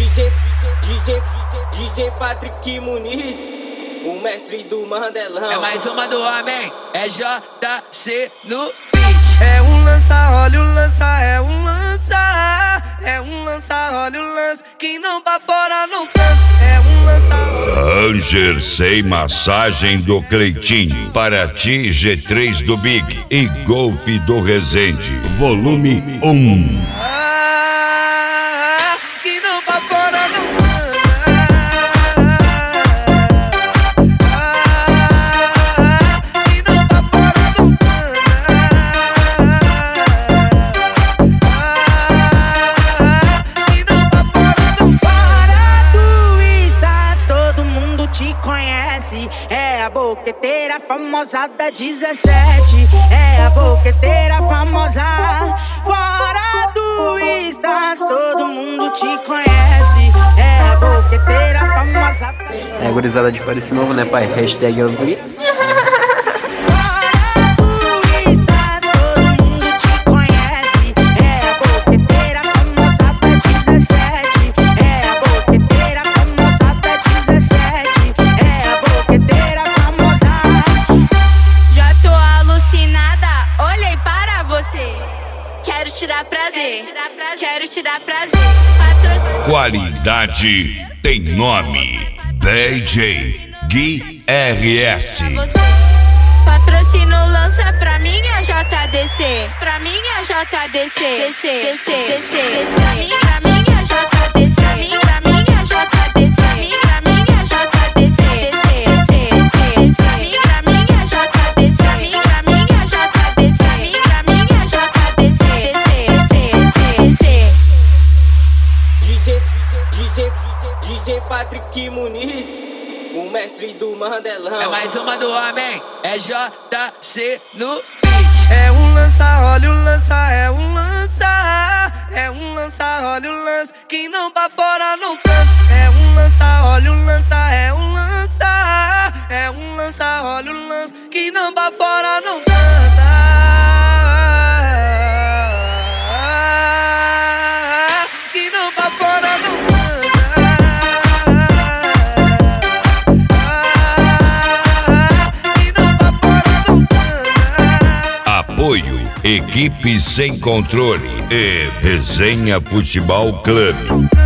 DJ Patrick Muniz, o mestre do Mandelão. É mais uma do homem, é JC no beat. É um lança, olha o lança, é um lança. É um lança, olha o lance, quem não pra fora não canta. É um lança. Ranger sem massagem do Cleitinho, para ti G3 do Big e Golf do Resende, volume 1. Quem não pra fora não canta. Te conhece, é a boqueteira famosa da 17. É a boqueteira famosa. Fora do status, todo mundo te conhece. É a boqueteira famosa da 17. É, gurizada de Paris novo, né, pai? Hashtag os guri. Quero te dar prazer. Qualidade tem nome. DJ Gui RS. Patrocínio lança pra mim a JDC. Pra mim a JDC. Pra mim a JDC. Pra mim a JDC. DJ Patrick Muniz, o mestre do Mandelão. É mais uma do homem, é JC no beat. É um lança, olha o lança, é um lança. É um lança, olha o lance, quem não pra fora não canta. É um lança, olha o lança, é um lança. É um lança, olha o lance, quem não pra fora não canta. Quem não pra fora não canta. Apoio Equipe Sem Controle e Resenha Futebol Clube.